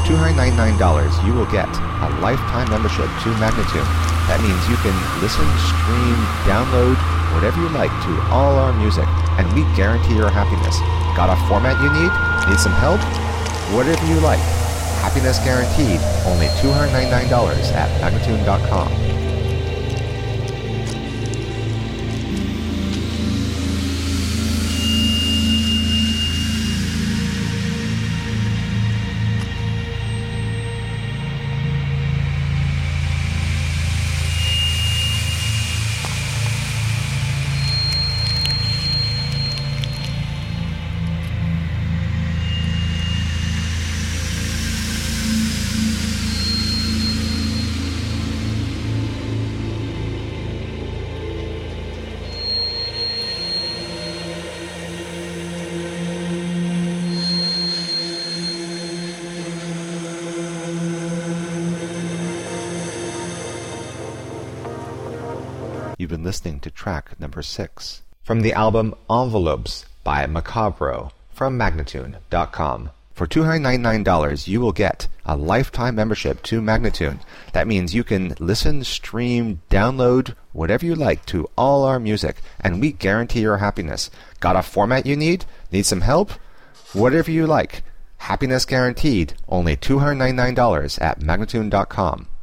$299, you will get a lifetime membership to Magnatune. That means you can listen, stream, download, whatever you like to all our music, and we guarantee your happiness. Got a format you need? Need some help? Whatever you like. Happiness guaranteed. Only $299 at Magnatune.com. You've been listening to track number 6 from the album Envelopes by Macabro from Magnatune.com. For $299, you will get a lifetime membership to Magnatune. That means you can listen, stream, download, whatever you like to all our music, and we guarantee your happiness. Got a format you need? Need some help? Whatever you like. Happiness guaranteed. Only $299 at Magnatune.com.